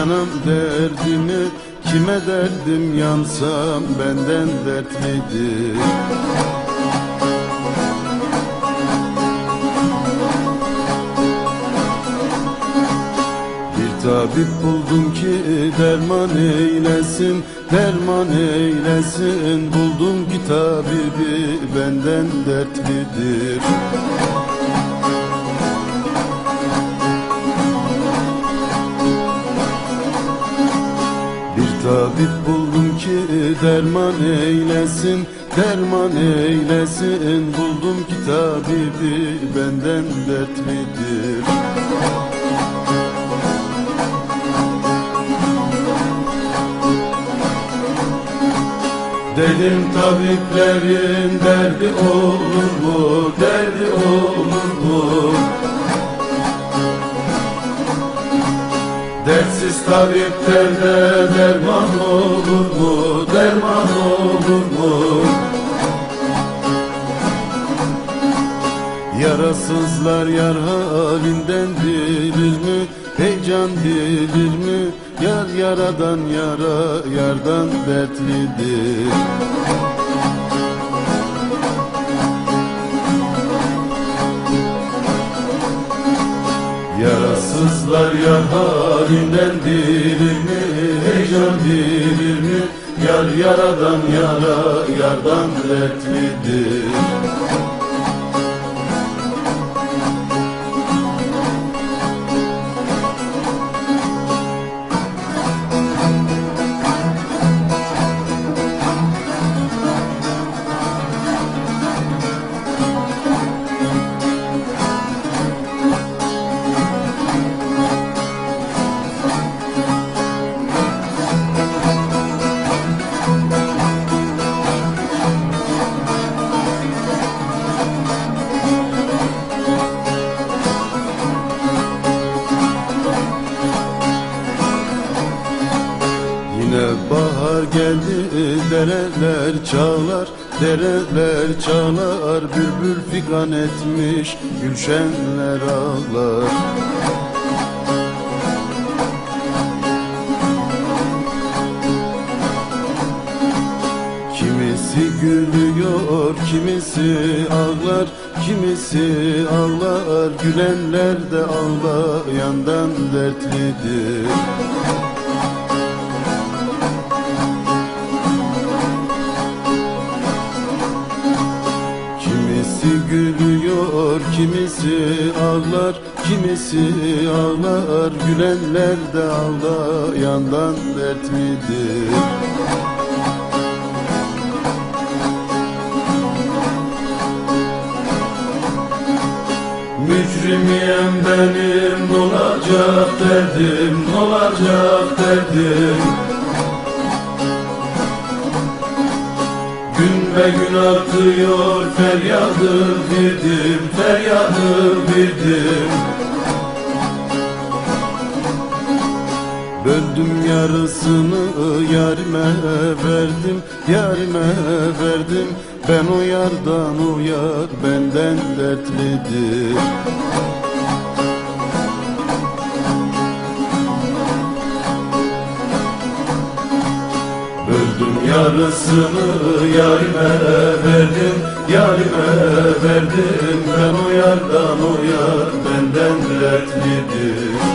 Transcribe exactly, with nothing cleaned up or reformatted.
Canım derdini kime derdim, yansam benden dertlidir. Bir tabip buldum ki derman eylesin, derman eylesin. Buldum ki tabibi benden dertlidir. Tabip buldum ki derman eylesin, derman eylesin. Buldum ki tabibi benden dertlidir. Dedim tabiplerin derdi olur mu, derdi olur mu? Dertsiz tabiplerde derman olur mu, derman olur mu? Yarasızlar yar halinden bilir mi, heyecan bilir mi? Yar yaradan yara, yardan dertlidir. Yarasızlar yar halinden bilir mi, heyecan bilir mi? Yar yaradan yara, yardan dertlidir. Yine bahar geldi, dereler çağlar, dereler çağlar. Bülbül figan etmiş, gülşenler ağlar. Kimisi gülüyor, kimisi ağlar, kimisi ağlar. Gülenler de ağlayandan dertlidir. Kimisi gülüyor, kimisi ağlar, kimisi ağlar. Gülenler de ağlayandan dertlidir. Mücrimiyem benim, n'olacak derdim, n'olacak derdim. Gün ve gün artıyor feryadım birdim, feryadım birdim. Böldüm yarısını yarime verdim, yarime verdim. Ben o yardan o yar benden dertlidir. Böldüm yarısını yarime verdim, yarime verdim. Ben o yardan o yar benden dertlidir.